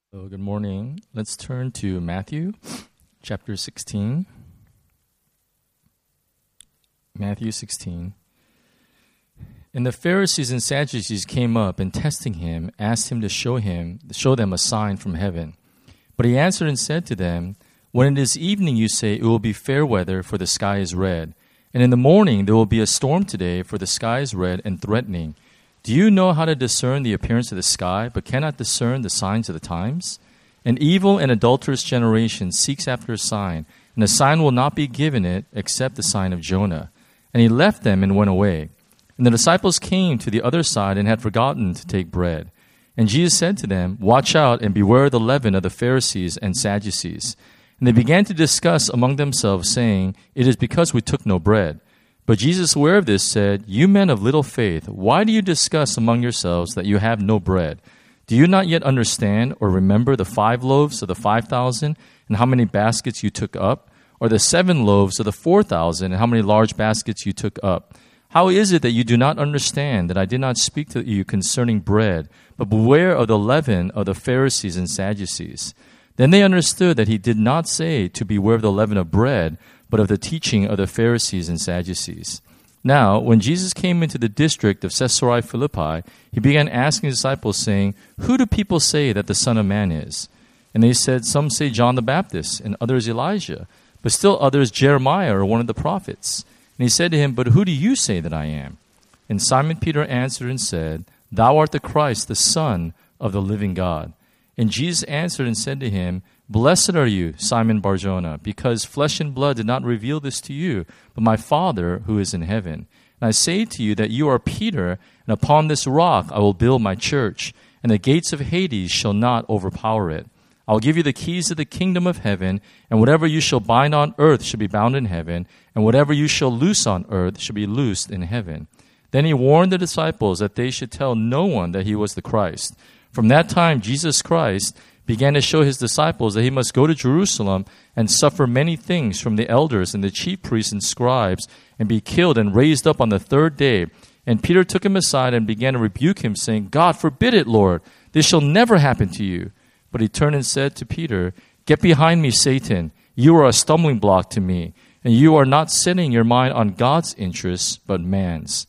So good morning. Let's turn to Matthew chapter 16. Matthew 16. And the Pharisees and Sadducees came up and testing him, asked him to show them a sign from heaven. But he answered and said to them, When it is evening, you say, it will be fair weather, for the sky is red. And in the morning there will be a storm today, for the sky is red and threatening. Do you know how to discern the appearance of the sky, but cannot discern the signs of the times? An evil and adulterous generation seeks after a sign, and a sign will not be given it except the sign of Jonah. And he left them and went away. And the disciples came to the other side and had forgotten to take bread. And Jesus said to them, Watch out and beware the leaven of the Pharisees and Sadducees. And they began to discuss among themselves, saying, It is because we took no bread. But Jesus, aware of this, said, You men of little faith, why do you discuss among yourselves that you have no bread? Do you not yet understand or remember the 5 loaves of the 5,000 and how many baskets you took up? Or the 7 loaves of the 4,000 and how many large baskets you took up? How is it that you do not understand that I did not speak to you concerning bread, but beware of the leaven of the Pharisees and Sadducees? Then they understood that he did not say to beware of the leaven of bread, but of the teaching of the Pharisees and Sadducees. Now, when Jesus came into the district of Caesarea Philippi, he began asking his disciples, saying, Who do people say that the Son of Man is? And they said, Some say John the Baptist, and others Elijah, but still others Jeremiah or one of the prophets. And he said to him, But who do you say that I am? And Simon Peter answered and said, Thou art the Christ, the Son of the living God. And Jesus answered and said to him, Blessed are you, Simon Bar-Jonah, because flesh and blood did not reveal this to you, but my Father who is in heaven. And I say to you that you are Peter, and upon this rock I will build my church, and the gates of Hades shall not overpower it. I will give you the keys of the kingdom of heaven, and whatever you shall bind on earth shall be bound in heaven, and whatever you shall loose on earth shall be loosed in heaven. Then he warned the disciples that they should tell no one that he was the Christ. From that time, Jesus Christ began to show his disciples that he must go to Jerusalem and suffer many things from the elders and the chief priests and scribes, and be killed and raised up on the 3rd day. And Peter took him aside and began to rebuke him, saying, God forbid it, Lord, this shall never happen to you. But he turned and said to Peter, Get behind me, Satan. You are a stumbling block to me, and you are not setting your mind on God's interests, but man's.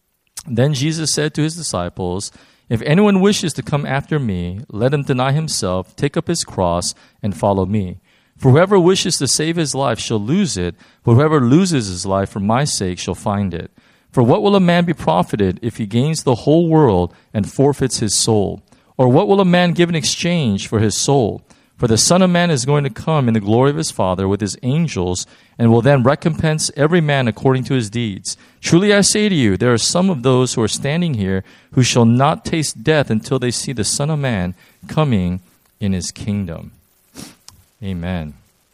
Then Jesus said to his disciples, If anyone wishes to come after me, let him deny himself, take up his cross, and follow me. For whoever wishes to save his life shall lose it, but whoever loses his life for my sake shall find it. For what will a man be profited if he gains the whole world and forfeits his soul? Or what will a man give in exchange for his soul? For the Son of Man is going to come in the glory of his Father with his angels, and will then recompense every man according to his deeds. Truly I say to you, there are some of those who are standing here who shall not taste death until they see the Son of Man coming in his kingdom. Amen.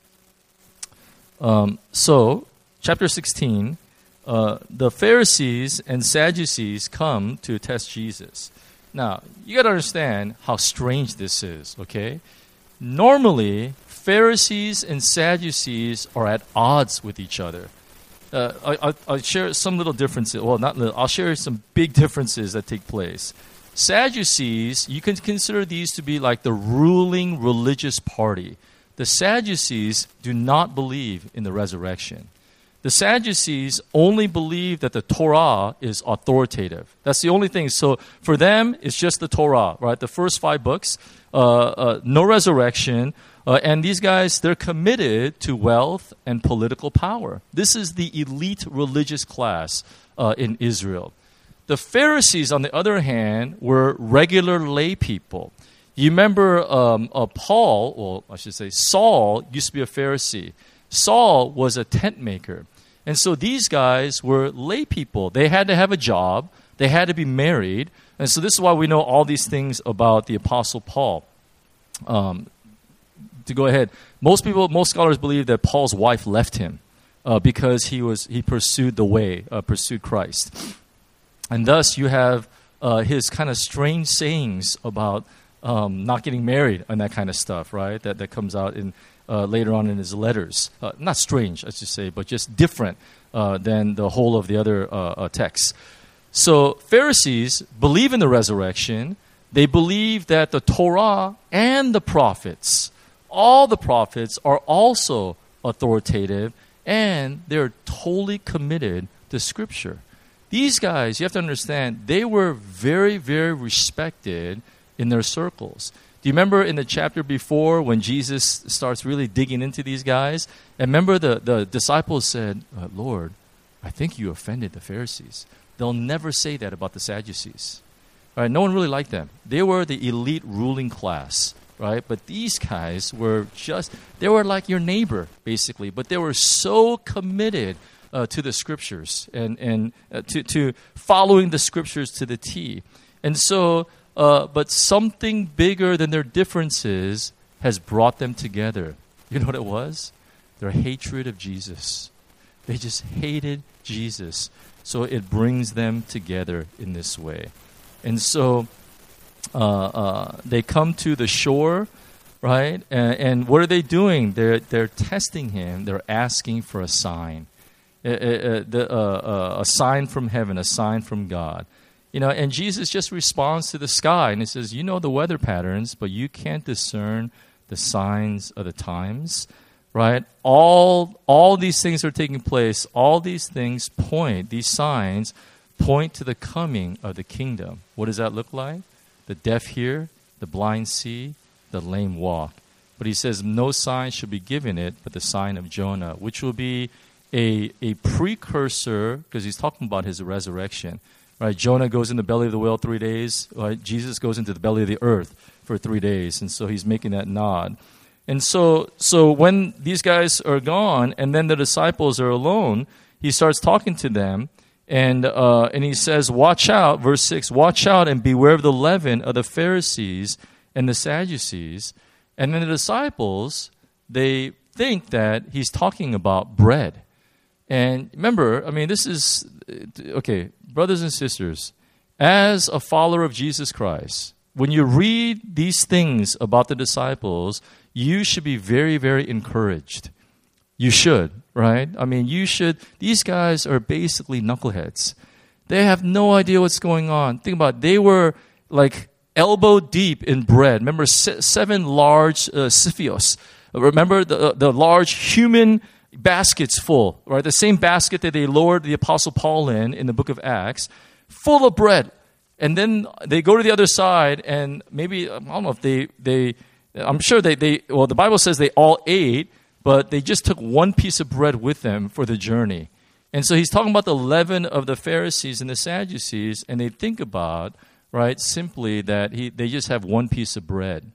So, chapter 16, the Pharisees and Sadducees come to test Jesus. Now, you got to understand how strange this is, okay? Normally, Pharisees and Sadducees are at odds with each other. I'll share some little differences. Well, not little. I'll share some big differences that take place. Sadducees, you can consider these to be like the ruling religious party. The Sadducees do not believe in the resurrection. The Sadducees only believe that the Torah is authoritative. That's the only thing. So for them, it's just the Torah, right? The first 5 books, no resurrection. And these guys, they're committed to wealth and political power. This is the elite religious class in Israel. The Pharisees, on the other hand, were regular lay people. You remember Saul used to be a Pharisee. Saul was a tent maker. And so these guys were lay people. They had to have a job. They had to be married. And so this is why we know all these things about the Apostle Paul. To go ahead, most scholars believe that Paul's wife left him because he pursued the way, pursued Christ. And thus you have his kind of strange sayings about not getting married and that kind of stuff, right? That comes out in later on in his letters. Not strange, I should say, but just different than the whole of the other texts. So Pharisees believe in the resurrection. They believe that the Torah and the prophets, all the prophets, are also authoritative, and they're totally committed to Scripture. These guys, you have to understand, they were very, very respected in their circles. Do you remember in the chapter before when Jesus starts really digging into these guys? And remember the disciples said, Lord, I think you offended the Pharisees. They'll never say that about the Sadducees. Right? No one really liked them. They were the elite ruling class. Right? But these guys were they were like your neighbor, basically. But they were so committed to the Scriptures and to following the Scriptures to the T. And so, but something bigger than their differences has brought them together. You know what it was? Their hatred of Jesus. They just hated Jesus. So it brings them together in this way. And so they come to the shore, right? And what are they doing? They're testing him. They're asking for a sign. A sign from heaven, a sign from God. You know, and Jesus just responds to the sky, and he says, you know the weather patterns, but you can't discern the signs of the times, right? All these things are taking place. All these things these signs point to the coming of the kingdom. What does that look like? The deaf hear, the blind see, the lame walk. But he says no sign should be given it but the sign of Jonah, which will be a precursor, because he's talking about his resurrection. Right? Jonah goes in the belly of the whale 3 days. Right? Jesus goes into the belly of the earth for 3 days. And so he's making that nod. And so when these guys are gone and then the disciples are alone, he starts talking to them. And he says, watch out, verse 6, watch out and beware of the leaven of the Pharisees and the Sadducees. And then the disciples, they think that he's talking about bread. And remember, I mean, this is, okay, brothers and sisters, as a follower of Jesus Christ, when you read these things about the disciples, you should be very, very encouraged. You should, right? I mean, you should. These guys are basically knuckleheads. They have no idea what's going on. Think about it. They were like elbow deep in bread. Remember, 7 large siphios. Remember the large human baskets full, right? The same basket that they lowered the Apostle Paul in the book of Acts, full of bread. And then they go to the other side, and maybe, I don't know if they I'm sure well, the Bible says they all ate, but they just took one piece of bread with them for the journey. And so he's talking about the leaven of the Pharisees and the Sadducees, and they think about, right, simply that they just have one piece of bread.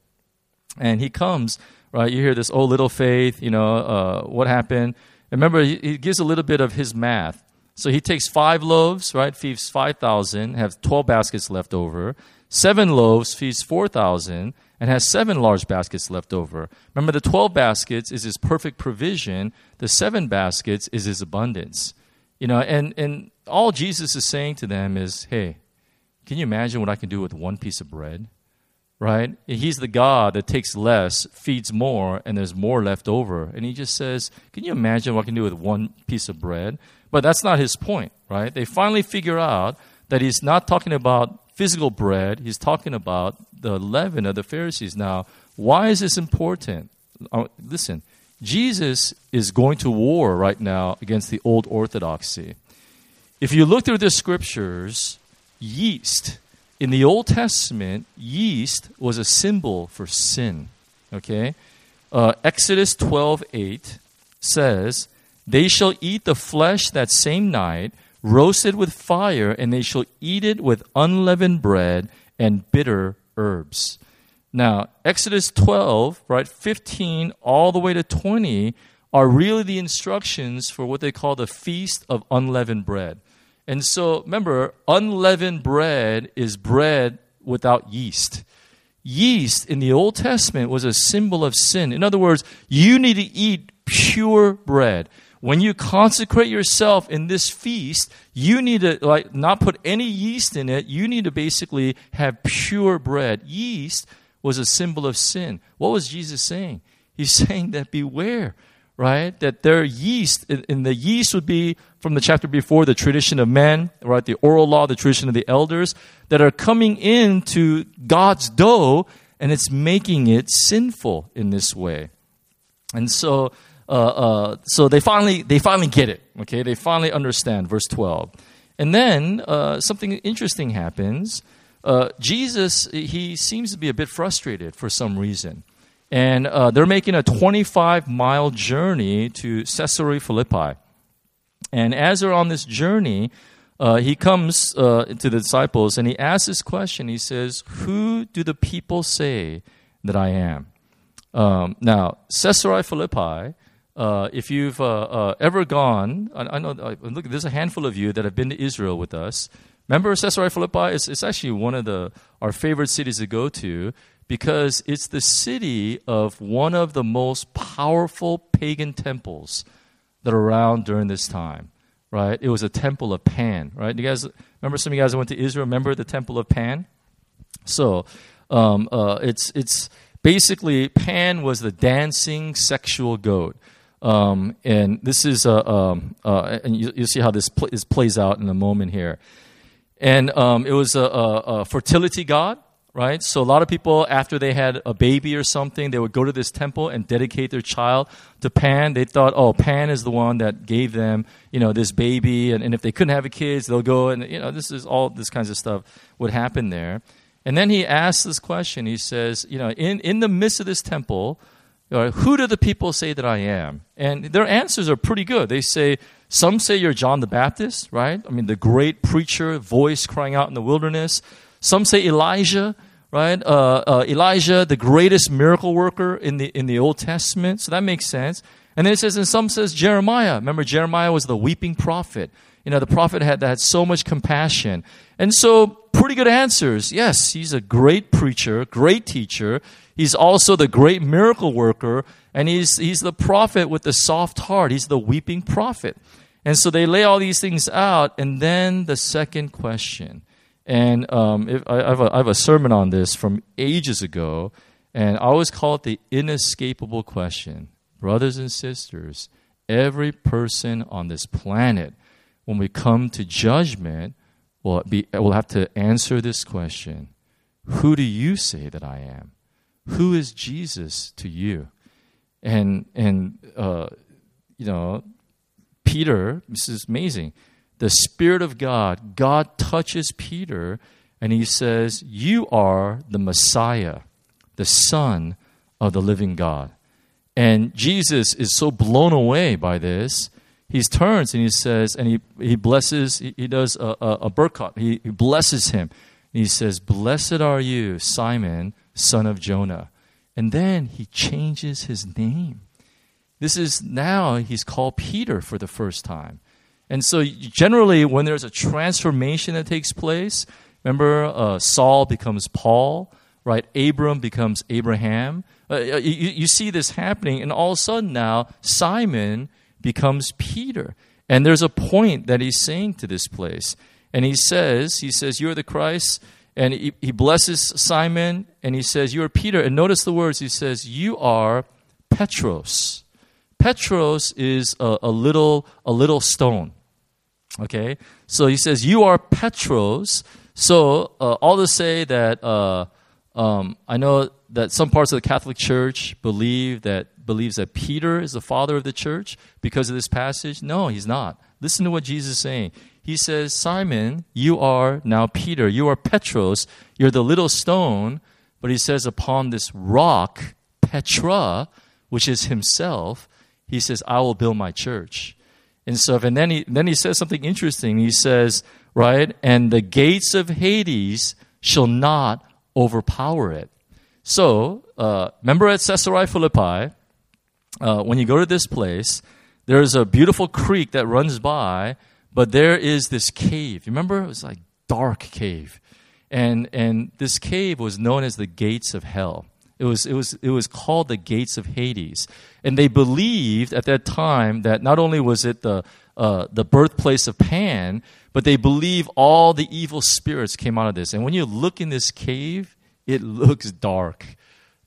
And he comes, right, you hear this, oh, little faith, what happened? And remember, he gives a little bit of his math. So he takes 5 loaves, right, feeds 5,000, has 12 baskets left over. 7 loaves feeds 4,000, and has 7 large baskets left over. Remember, the 12 baskets is his perfect provision. The 7 baskets is his abundance. And all Jesus is saying to them is, hey, can you imagine what I can do with one piece of bread? Right? He's the God that takes less, feeds more, and there's more left over. And he just says, can you imagine what I can do with one piece of bread? But that's not his point, right? They finally figure out that he's not talking about physical bread. He's talking about the leaven of the Pharisees. Now, why is this important? Listen, Jesus is going to war right now against the old orthodoxy. If you look through the scriptures, yeast, in the Old Testament, yeast was a symbol for sin. Okay? Exodus 12:8 says, they shall eat the flesh that same night, roasted with fire, and they shall eat it with unleavened bread and bitter herbs. Now, Exodus 12, right, 15 all the way to 20 are really the instructions for what they call the Feast of Unleavened Bread. And so, remember, unleavened bread is bread without yeast. Yeast in the Old Testament was a symbol of sin. In other words, you need to eat pure bread. When you consecrate yourself in this feast, you need to not put any yeast in it. You need to basically have pure bread. Yeast was a symbol of sin. What was Jesus saying? He's saying that beware, right? That their yeast, and the yeast would be from the chapter before, the tradition of men, right? The oral law, the tradition of the elders, that are coming into God's dough, and it's making it sinful in this way. And so they finally get it. Okay, they finally understand. Verse 12, and then something interesting happens. Jesus, he seems to be a bit frustrated for some reason, and they're making a 25-mile journey to Caesarea Philippi. And as they're on this journey, he comes to the disciples and he asks this question. He says, "Who do the people say that I am?" Now, Caesarea Philippi, if you've ever gone, I know, look, there's a handful of you that have been to Israel with us. Remember Caesarea Philippi? It's actually one of our favorite cities to go to because it's the city of one of the most powerful pagan temples that are around during this time, right? It was a temple of Pan, right? You guys remember? Some of you guys went to Israel. Remember the temple of Pan? So it's basically Pan was the dancing sexual goat, and this is and you'll see how this plays out in a moment here. And it was a fertility god. Right? So a lot of people, after they had a baby or something, they would go to this temple and dedicate their child to Pan. They thought, oh, Pan is the one that gave them, this baby. And if they couldn't have kids, they'll go and, this kinds of stuff would happen there. And then he asks this question. He says, in the midst of this temple, who do the people say that I am? And their answers are pretty good. They say, some say you're John the Baptist, right? I mean, the great preacher, voice crying out in the wilderness. Some say Elijah, right? Elijah, the greatest miracle worker in the Old Testament. So that makes sense. And then it says, and some says Jeremiah. Remember, Jeremiah was the weeping prophet. The prophet that had so much compassion. And so, pretty good answers. Yes, he's a great preacher, great teacher. He's also the great miracle worker, and he's the prophet with the soft heart. He's the weeping prophet. And so they lay all these things out, and then the second question. And I have a sermon on this from ages ago, and I always call it the inescapable question. Brothers and sisters, every person on this planet, when we come to judgment, will have to answer this question. Who do you say that I am? Who is Jesus to you? And Peter, this is amazing. The Spirit of God touches Peter, and he says, you are the Messiah, the Son of the living God. And Jesus is so blown away by this, he turns and he says, and he blesses, he does a berkat, he blesses him. And he says, blessed are you, Simon, son of Jonah. And then he changes his name. Now he's called Peter for the first time. And so generally when there's a transformation that takes place, remember Saul becomes Paul, right? Abram becomes Abraham. You see this happening, and all of a sudden now Simon becomes Peter. And there's a point that he's saying to this place. And he says, you're the Christ. And he blesses Simon, and he says, you are Peter. And notice the words. He says, you are Petros. Petros is a little stone. Okay? So he says, you are Petros. So all to say that I know that some parts of the Catholic Church believes that Peter is the father of the church because of this passage. No, he's not. Listen to what Jesus is saying. He says, Simon, you are now Peter. You are Petros. You're the little stone. But he says, upon this rock, Petra, which is himself, he says, I will build my church. And so, and then he says something interesting. He says, right, and the gates of Hades shall not overpower it. So, remember at Caesarea Philippi, when you go to this place, there's a beautiful creek that runs by, but there is this cave. You remember? It was like dark cave. And this cave was known as the gates of hell. It was called the gates of Hades. And they believed at that time that not only was it the birthplace of Pan, but they believe all the evil spirits came out of this. And when you look in this cave, it looks dark.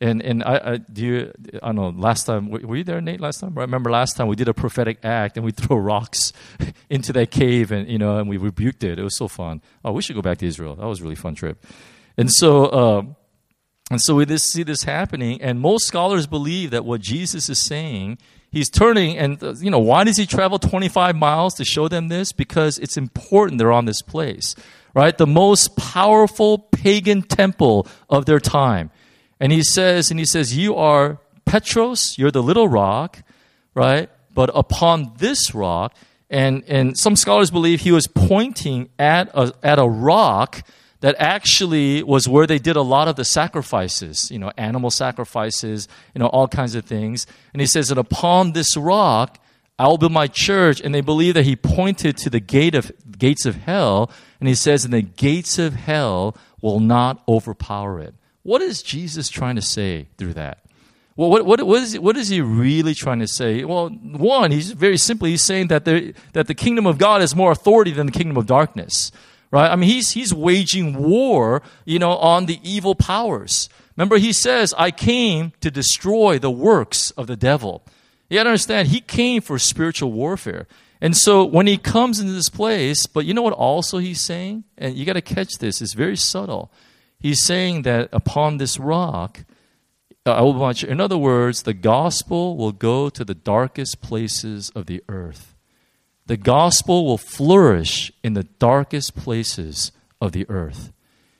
And I don't know, last time, were you there, Nate, last time? I remember last time we did a prophetic act and we throw rocks into that cave and we rebuked it. It was so fun. Oh, we should go back to Israel. That was a really fun trip. And so we just see this happening, and most scholars believe that what Jesus is saying, he's turning, and why does he travel 25 miles to show them this? Because it's important they're on this place, right? The most powerful pagan temple of their time. And he says, you are Petros, you're the little rock, right? But upon this rock, and some scholars believe he was pointing at a rock that actually was where they did a lot of the sacrifices, animal sacrifices, all kinds of things. And he says that upon this rock, I will build my church. And they believe that he pointed to the gates of hell. And he says, and the gates of hell will not overpower it. What is Jesus trying to say through that? Well, what is he really trying to say? Well, one, he's very simply, he's saying that the kingdom of God has more authority than the kingdom of darkness. Right? I mean, he's waging war, on the evil powers. Remember, he says, I came to destroy the works of the devil. You got to understand, he came for spiritual warfare. And so when he comes into this place, but you know what also he's saying? And you got to catch this, it's very subtle. He's saying that upon this rock, in other words, the gospel will go to the darkest places of the earth. The gospel will flourish in the darkest places of the earth.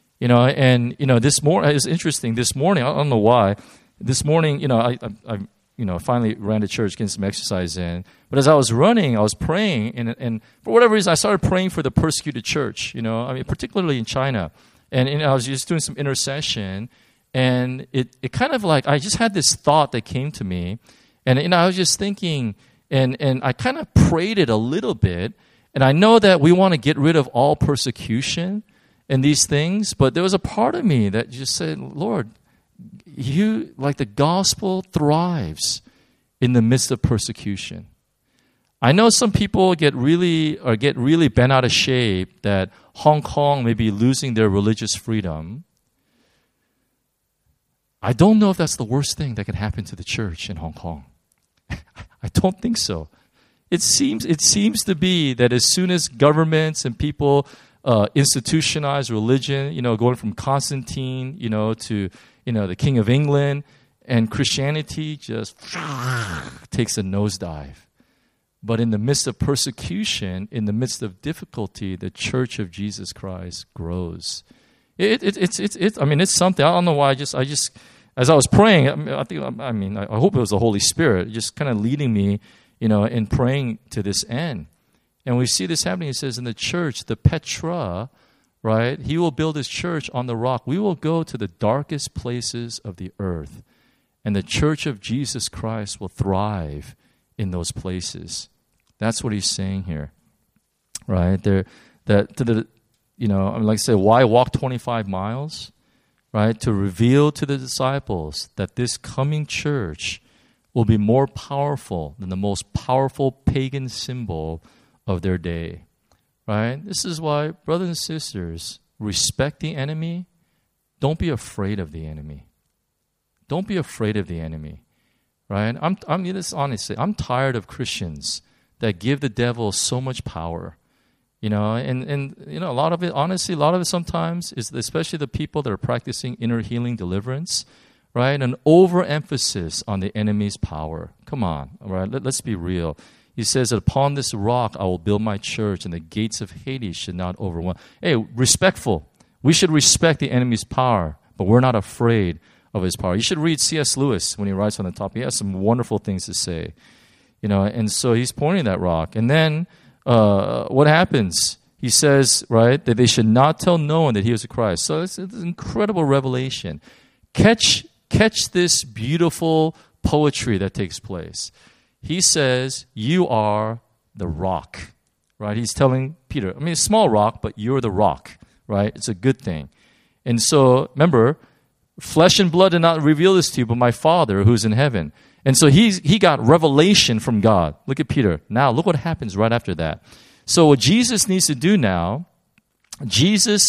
This morning, it's interesting. This morning, I don't know why. This morning, I finally ran to church, getting some exercise in. But as I was running, I was praying, and for whatever reason, I started praying for the persecuted church, particularly in China. And I was just doing some intercession, and it kind of like, I just had this thought that came to me, and I was just thinking, and I kind of prayed it a little bit, and I know that we want to get rid of all persecution and these things, but there was a part of me that just said, Lord, the gospel thrives in the midst of persecution. I know some people get really bent out of shape that Hong Kong may be losing their religious freedom. I don't know if that's the worst thing that can happen to the church in Hong Kong. I don't think so. It seems to be that as soon as governments and people institutionalize religion, going from Constantine, to the King of England, and Christianity just takes a nosedive. But in the midst of persecution, in the midst of difficulty, the Church of Jesus Christ grows. It's something. I don't know why. I just as I was praying, I hope it was the Holy Spirit just kind of leading me, in praying to this end. And we see this happening. It says in the church, the Petra, right? He will build his church on the rock. We will go to the darkest places of the earth, and the Church of Jesus Christ will thrive in those places. That's what he's saying here, right? Like I said, why walk 25 miles, right? To reveal to the disciples that this coming church will be more powerful than the most powerful pagan symbol of their day, right? This is why, brothers and sisters, respect the enemy. Don't be afraid of the enemy. Don't be afraid of the enemy. Right? Honestly, I'm tired of Christians that give the devil so much power. And a lot of it sometimes is, especially the people that are practicing inner healing deliverance, right? An overemphasis on the enemy's power. Come on, all right? Let's be real. He says that upon this rock I will build my church, and the gates of Hades should not overwhelm. Hey, respectful. We should respect the enemy's power, but we're not afraid of his power. You should read C.S. Lewis when he writes on the topic. He has some wonderful things to say, and so he's pointing that rock. And then what happens? He says, right, that they should not tell no one that he was the Christ. So it's an incredible revelation. Catch this beautiful poetry that takes place. He says, you are the rock, right? He's telling Peter, a small rock, but you're the rock, right? It's a good thing. And so, remember, flesh and blood did not reveal this to you, but my Father who's in heaven. And so he got revelation from God. Look at Peter. Now, look what happens right after that. So what Jesus needs to do now, Jesus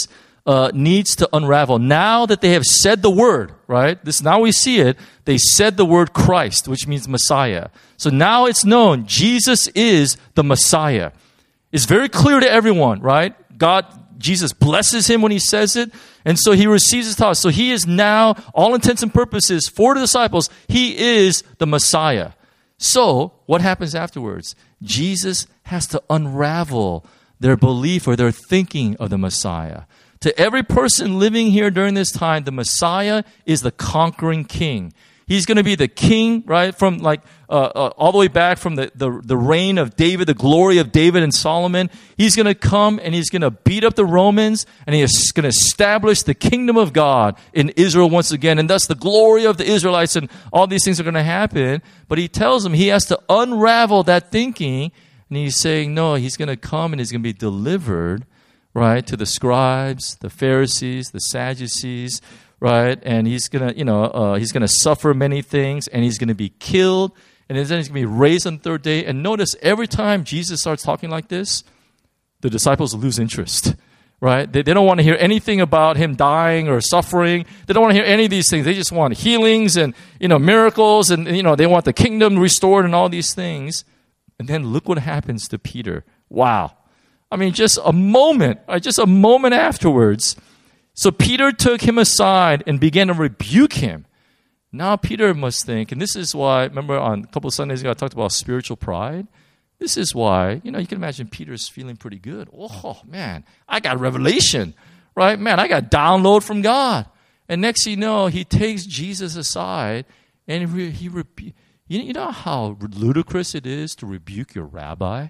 needs to unravel. Now that they have said the word, right? Now we see it. They said the word Christ, which means Messiah. So now it's known Jesus is the Messiah. It's very clear to everyone, right? Jesus blesses him when he says it, and so he receives his thoughts. So he is now, all intents and purposes, for the disciples, he is the Messiah. So what happens afterwards? Jesus has to unravel their belief or their thinking of the Messiah. To every person living here during this time, the Messiah is the conquering king. He's going to be the king, right, from all the way back from the reign of David, the glory of David and Solomon. He's going to come and he's going to beat up the Romans, and he is going to establish the kingdom of God in Israel once again. And thus the glory of the Israelites and all these things are going to happen. But he tells them he has to unravel that thinking. And he's saying, no, he's going to come and he's going to be delivered, right, to the scribes, the Pharisees, the Sadducees, right? And he's gonna, he's gonna suffer many things, and he's gonna be killed, and then he's gonna be raised on the third day. And notice, every time Jesus starts talking like this, the disciples lose interest, right? They don't want to hear anything about him dying or suffering. They don't want to hear any of these things. They just want healings and miracles, and they want the kingdom restored and all these things. And then look what happens to Peter. Wow. I mean, just a moment afterwards. So Peter took him aside and began to rebuke him. Now Peter must think, and this is why, remember on a couple of Sundays ago I talked about spiritual pride? This is why, you can imagine Peter's feeling pretty good. Oh, man, I got revelation, right? Man, I got download from God. And next thing you know, he takes Jesus aside, and you know how ludicrous it is to rebuke your rabbi?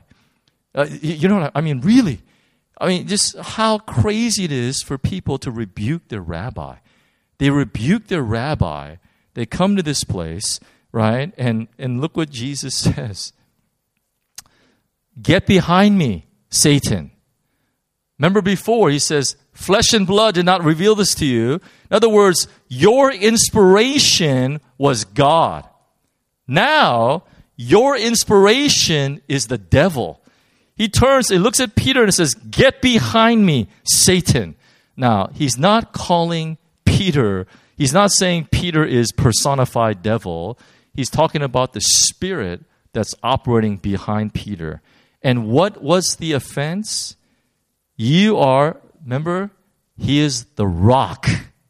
Really. Just how crazy it is for people to rebuke their rabbi. They rebuke their rabbi. They come to this place, right? And look what Jesus says. Get behind me, Satan. Remember before, he says, flesh and blood did not reveal this to you. In other words, your inspiration was God. Now, your inspiration is the devil. He turns, he looks at Peter and says, get behind me, Satan. Now, he's not calling Peter, he's not saying Peter is personified devil. He's talking about the spirit that's operating behind Peter. And what was the offense? Remember, he is the rock.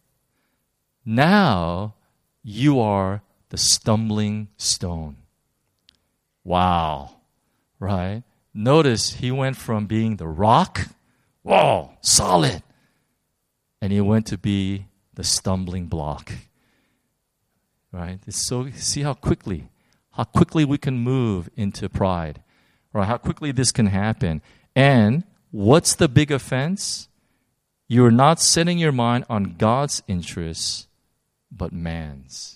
Now, you are the stumbling stone. Wow, right? Notice he went from being the rock, whoa, solid, and he went to be the stumbling block. Right? So see how quickly we can move into pride, or how quickly this can happen. And what's the big offense? You're not setting your mind on God's interests, but man's.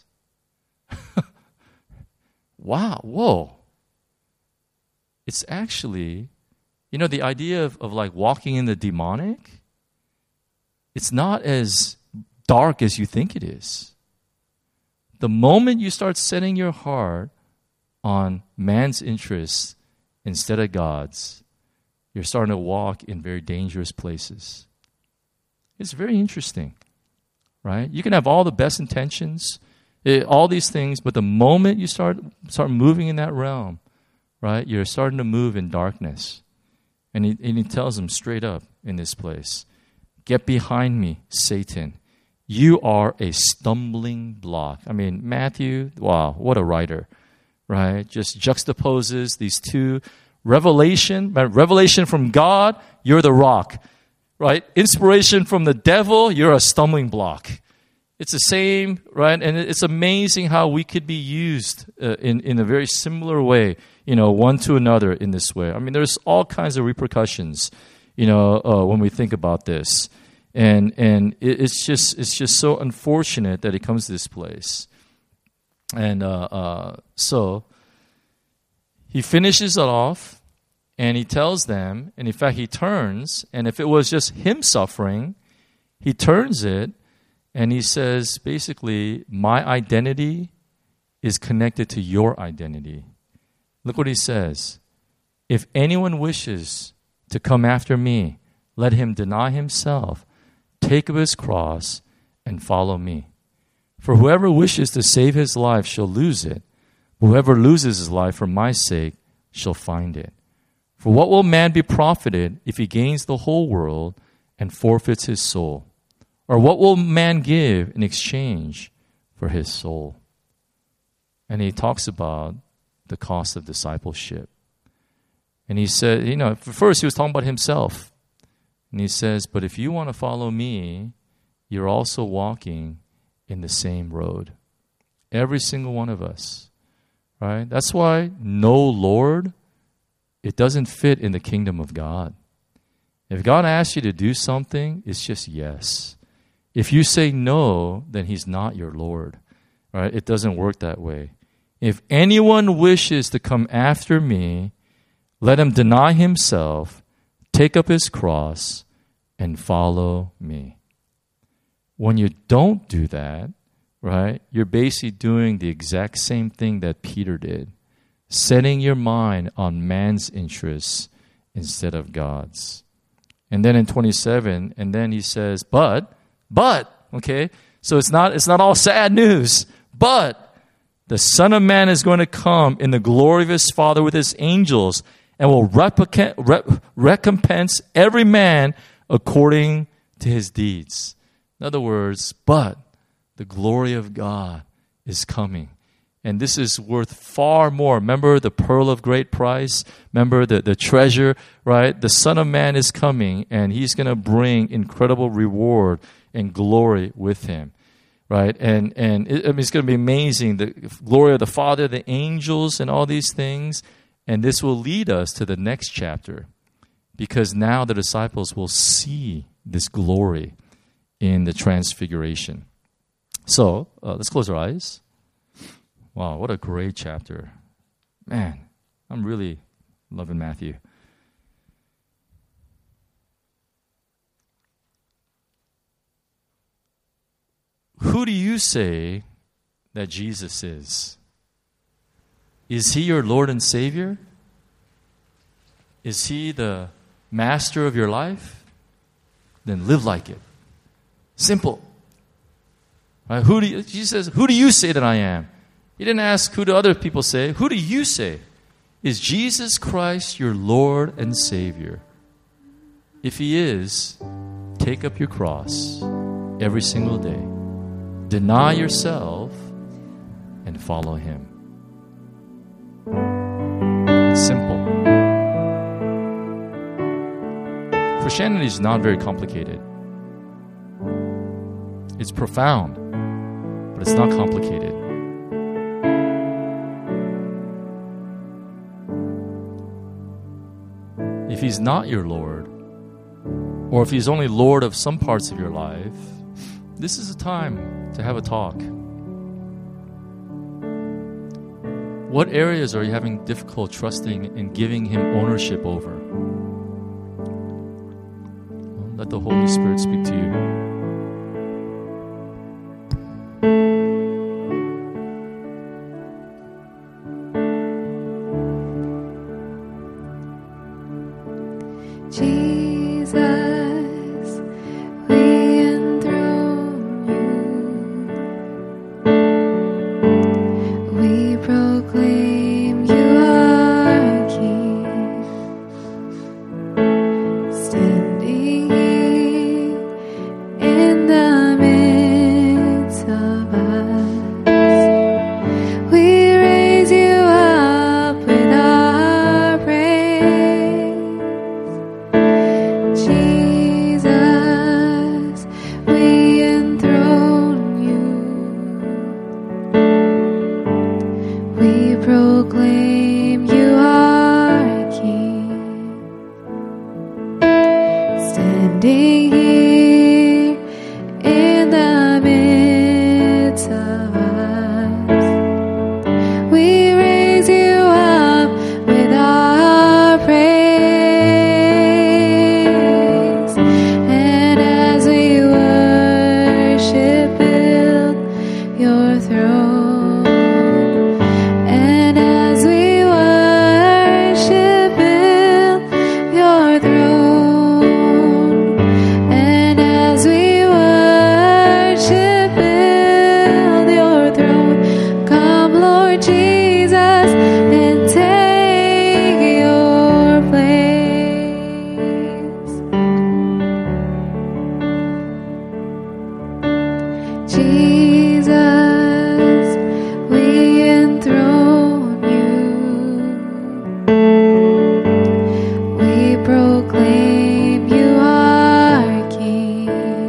Wow, whoa. It's actually, the idea of like walking in the demonic, it's not as dark as you think it is. The moment you start setting your heart on man's interests instead of God's, you're starting to walk in very dangerous places. It's very interesting, right? You can have all the best intentions, all these things, but the moment you start moving in that realm, right, you're starting to move in darkness. And he tells them straight up in this place, get behind me, Satan. You are a stumbling block. Matthew, wow, what a writer, right? Just juxtaposes these two. Revelation from God, you're the rock, right? Inspiration from the devil, you're a stumbling block. It's the same, right? And it's amazing how we could be used in a very similar way, one to another in this way. There's all kinds of repercussions, when we think about this. And it's just so unfortunate that it comes to this place. And so he finishes it off, and he tells them, and in fact he turns, and if it was just him suffering, he turns it, and he says, basically, my identity is connected to your identity. Look what he says. If anyone wishes to come after me, let him deny himself, take up his cross and follow me. For whoever wishes to save his life shall lose it. Whoever loses his life for my sake shall find it. For what will man be profited if he gains the whole world and forfeits his soul? Or what will man give in exchange for his soul? And he talks about the cost of discipleship. And he said, first he was talking about himself. And he says, but if you want to follow me, you're also walking in the same road. Every single one of us. Right? That's why no Lord, it doesn't fit in the kingdom of God. If God asks you to do something, it's just yes. If you say no, then he's not your Lord. Right? It doesn't work that way. If anyone wishes to come after me, let him deny himself, take up his cross, and follow me. When you don't do that, right, you're basically doing the exact same thing that Peter did, setting your mind on man's interests instead of God's. And then in 27, and then he says, but, okay, so it's not all sad news, but the Son of Man is going to come in the glory of his Father with his angels and will recompense every man according to his deeds. In other words, but the glory of God is coming. And this is worth far more. Remember the pearl of great price? Remember the treasure, right? The Son of Man is coming, and he's going to bring incredible reward and glory with him, right? And it's going to be amazing. The glory of the Father, the angels, and all these things. And this will lead us to the next chapter, because now the disciples will see this glory in the transfiguration. So, let's close our eyes. Wow, what a great chapter. Man, I'm really loving Matthew. Who do you say that Jesus is? Is he your Lord and Savior? Is he the master of your life? Then live like it. Simple. Right? Jesus says, who do you say that I am? He didn't ask who do other people say. Who do you say? Is Jesus Christ your Lord and Savior? If he is, take up your cross every single day. Deny yourself and follow him. It's simple. Christianity is not very complicated. It's profound, but it's not complicated. If he's not your Lord, or if he's only Lord of some parts of your life, this is a time to have a talk. What areas are you having difficult trusting and giving him ownership over? Let the Holy Spirit speak to you. Jesus, we enthrone you. We proclaim you are King. Standing here in the midst of us, we raise you up with our praise. Jesus, we enthrone you. We proclaim you are King. Standing here in the midst of us, we raise you up with our praise. And as we worship, build your throne. And as Lord Jesus, and take your place. Jesus, we enthrone you. We proclaim you are King.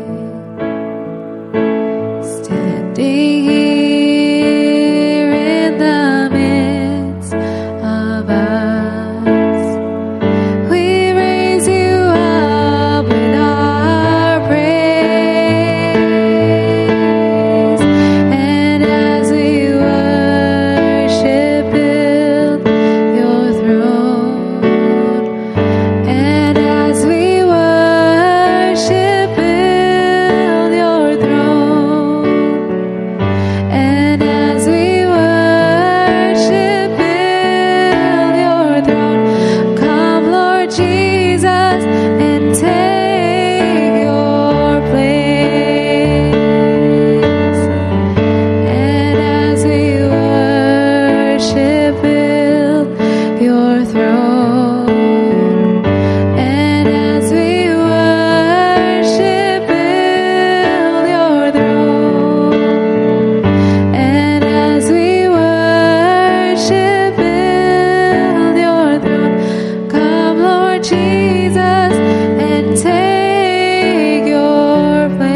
Standing here in the midst of us, we raise you up with our praise. And as we worship, build your throne. And as we worship, build your throne. And as we worship, build your throne. Come, Lord Jesus, and take your place. And as we worship, build your throne. And as we worship, build your throne. And as we worship, build your throne. Come, Lord Jesus, and take your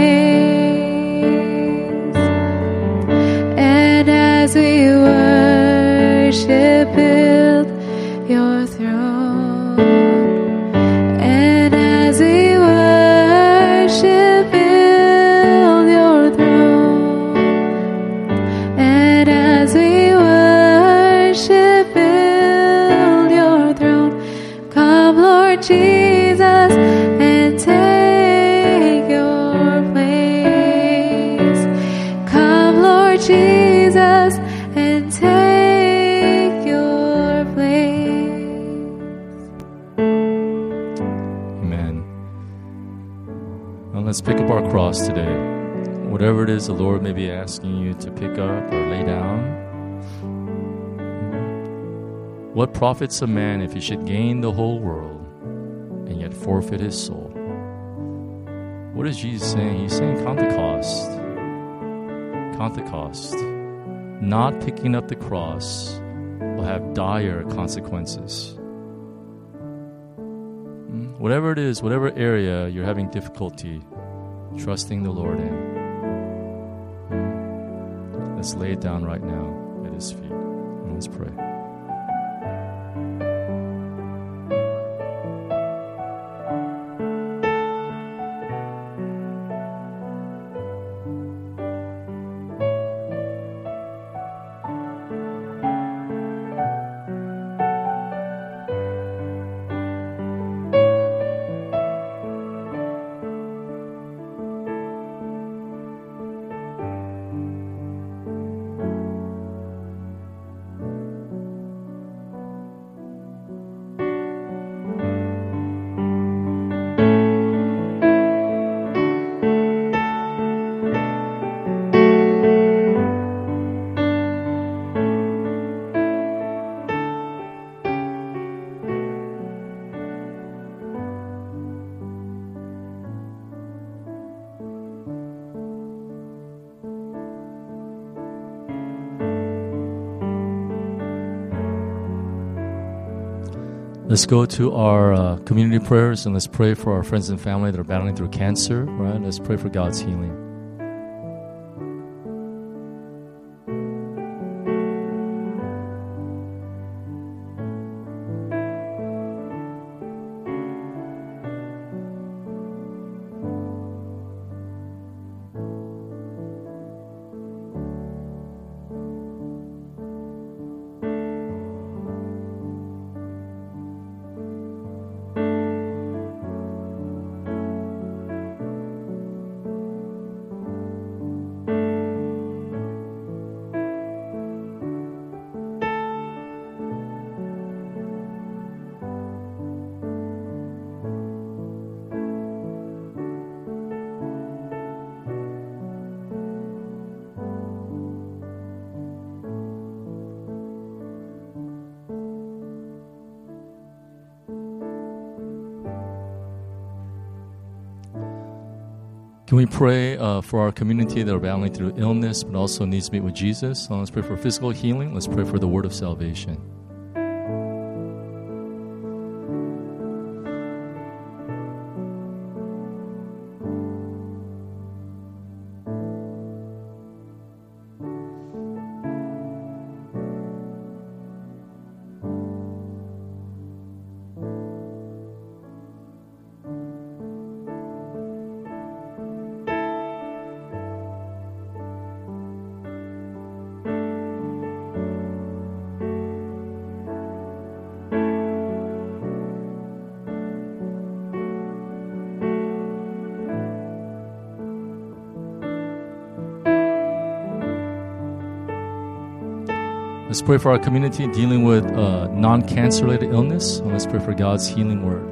place. And as we worship, build your throne. And as we worship, build your throne. And as we worship, build your throne. Come, Lord Jesus, and take your place. Come, Lord Jesus, and take your place. Amen. Well, let's pick up our cross today. Whatever it is the Lord may be asking you to pick up or lay down. What profits a man if he should gain the whole world and yet forfeit his soul? What is Jesus saying? He's saying count the cost. Count the cost. Not picking up the cross will have dire consequences. Whatever it is, whatever area you're having difficulty trusting the Lord in, let's lay it down right now at His feet. And let's pray. Let's go to our community prayers and let's pray for our friends and family that are battling through cancer, right? Let's pray for God's healing. Can we pray for our community that are battling through illness but also needs to meet with Jesus? Let's pray for physical healing. Let's pray for the word of salvation. Let's pray for our community dealing with non-cancer related illness. And let's pray for God's healing word.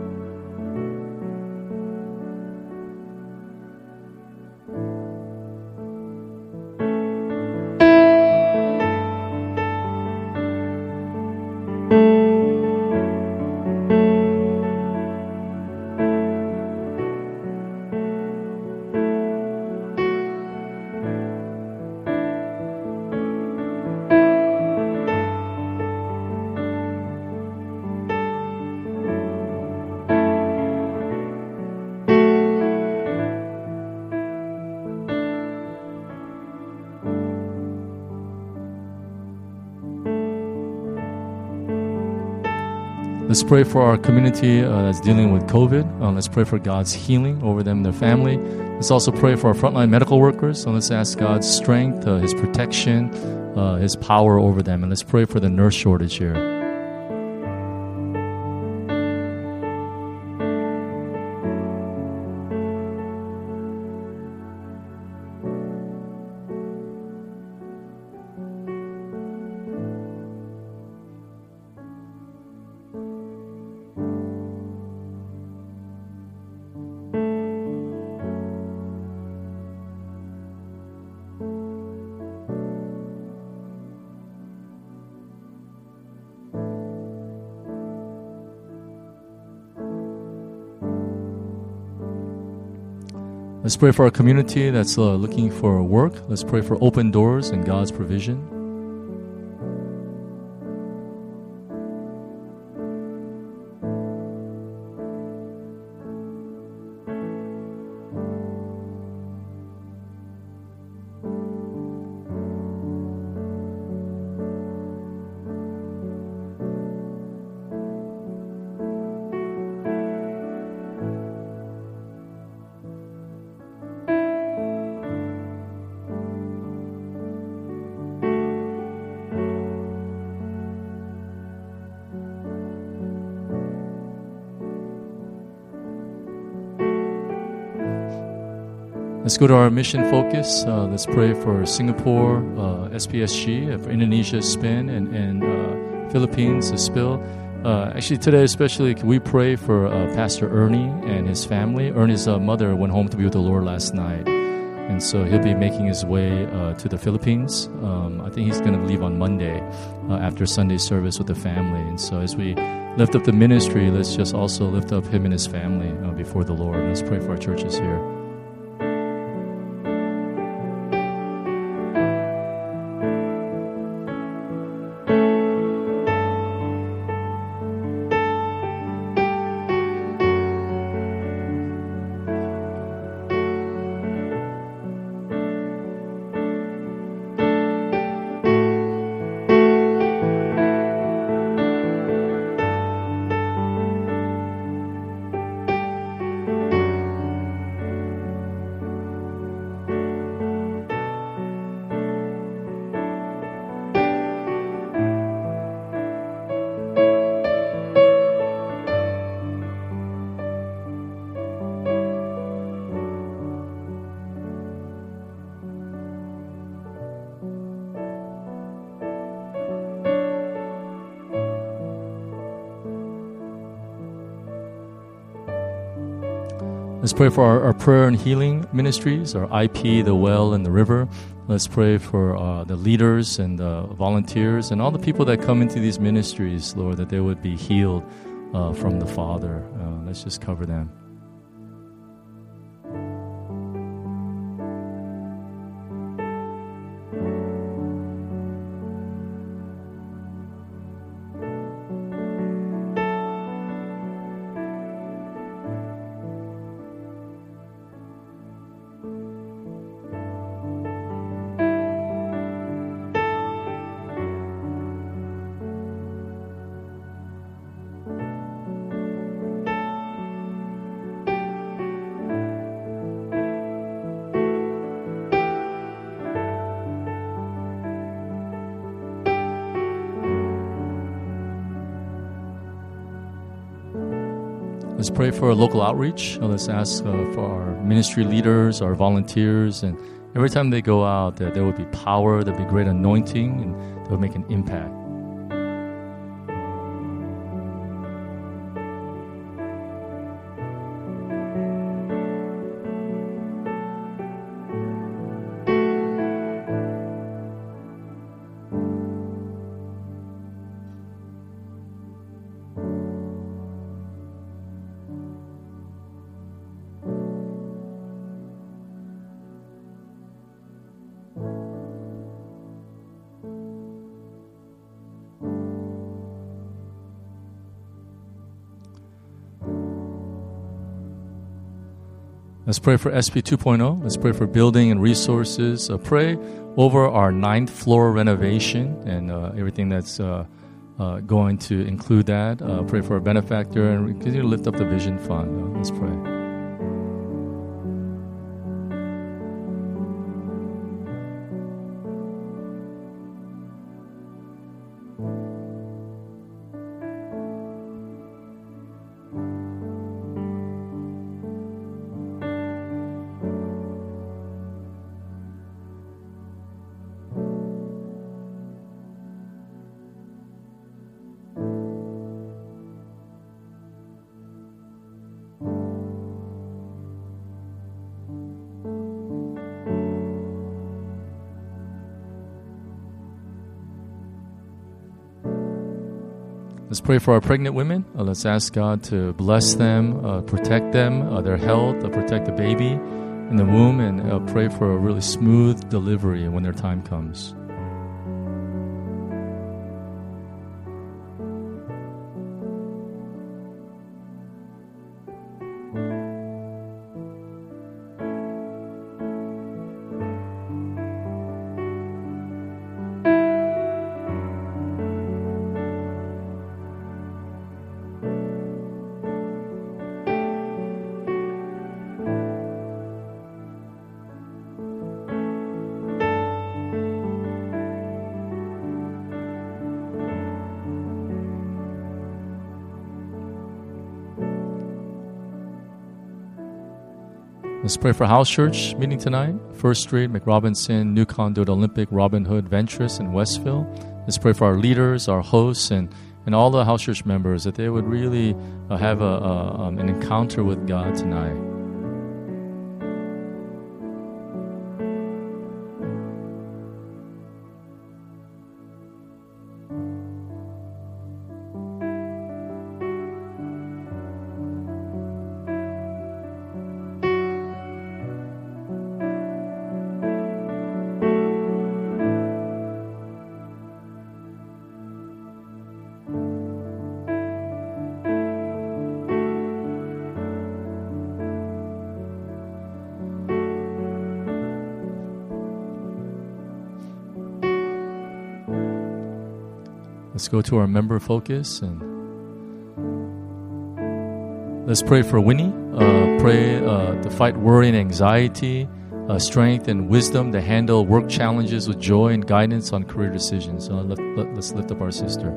Let's pray for our community that's dealing with COVID. Let's pray for God's healing over them and their family. Let's also pray for our frontline medical workers. So let's ask God's strength, His protection, His power over them. And let's pray for the nurse shortage here. Let's pray for our community that's looking for work. Let's pray for open doors and God's provision. Let's go to our mission focus. Let's pray for Singapore, SPSG, for Indonesia, SPIN, and Philippines, SPIL. Actually, today especially, we pray for Pastor Ernie and his family. Ernie's mother went home to be with the Lord last night, and so he'll be making his way to the Philippines. I think he's going to leave on Monday after Sunday service with the family. And so as we lift up the ministry, let's just also lift up him and his family before the Lord. Let's pray for our churches here. Let's pray for our prayer and healing ministries, our IP, the Well, and the River. Let's pray for the leaders and the volunteers and all the people that come into these ministries, Lord, that they would be healed from the Father. Let's just cover them. Let's pray for our local outreach. Let's ask for our ministry leaders, our volunteers, and every time they go out, there will be power, there will be great anointing, and they will make an impact. Let's pray for SP 2.0. Let's pray for building and resources. Pray over our 9th floor renovation and everything that's going to include that. Pray for our benefactor and continue to lift up the Vision Fund. Let's pray. Let's pray for our pregnant women. Let's ask God to bless them, protect them, their health, protect the baby in the womb, and pray for a really smooth delivery when their time comes. Let's pray for House Church meeting tonight. First Street, McRobinson, New Conduit, Olympic, Robin Hood, Ventress, and Westville. Let's pray for our leaders, our hosts, and all the House Church members that they would really have an encounter with God tonight. Let's go to our member focus and let's pray for Winnie. Pray to fight worry and anxiety, strength and wisdom to handle work challenges with joy and guidance on career decisions. Let's lift up our sister.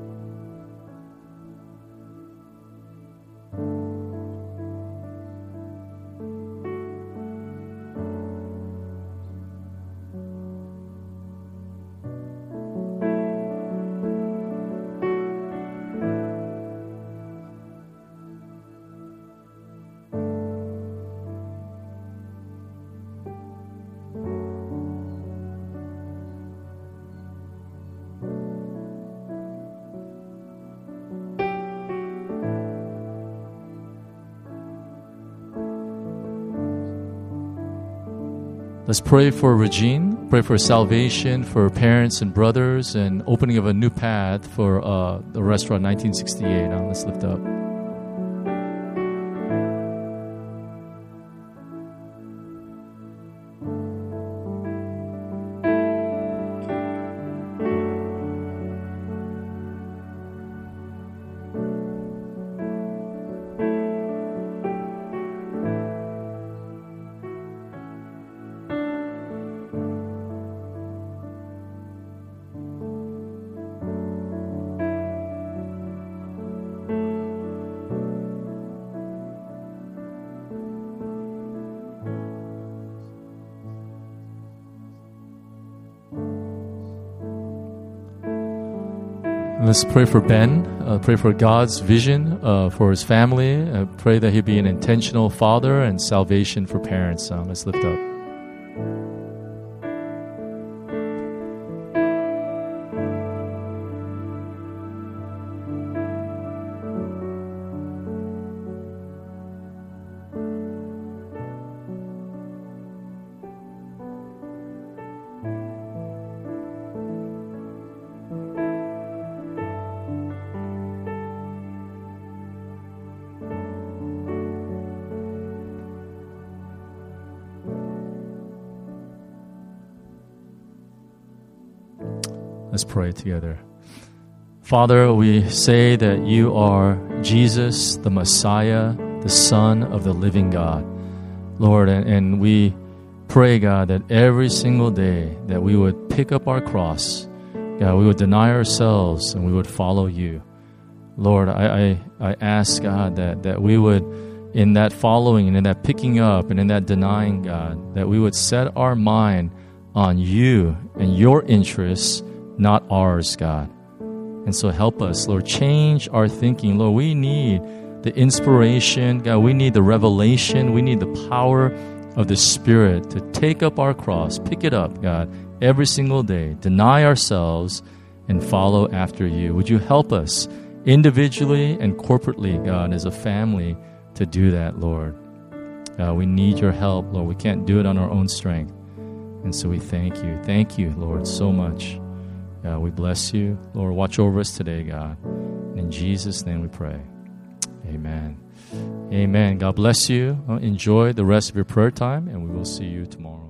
Let's pray for Regine, pray for salvation for parents and brothers and opening of a new path for the restaurant 1968. Now let's lift up. Let's pray for Ben. Pray for God's vision for his family. Pray that he'll be an intentional father and salvation for parents. Let's lift up. Let's pray together. Father, we say that you are Jesus, the Messiah, the Son of the living God. Lord, and we pray, God, that every single day that we would pick up our cross, God, we would deny ourselves and we would follow you. Lord, I ask, God, that we would, in that following and in that picking up and in that denying, God, that we would set our mind on you and your interests, not ours, God. And so help us, Lord, change our thinking. Lord, we need the inspiration, God, we need the revelation, we need the power of the Spirit to take up our cross, pick it up, God, every single day, deny ourselves and follow after you. Would you help us individually and corporately, God, as a family to do that, Lord? We need your help, Lord. We can't do it on our own strength. And so we thank you. Thank you, Lord, so much. We bless you. Lord, watch over us today, God. In Jesus' name we pray. Amen. Amen. God bless you. Enjoy the rest of your prayer time, and we will see you tomorrow.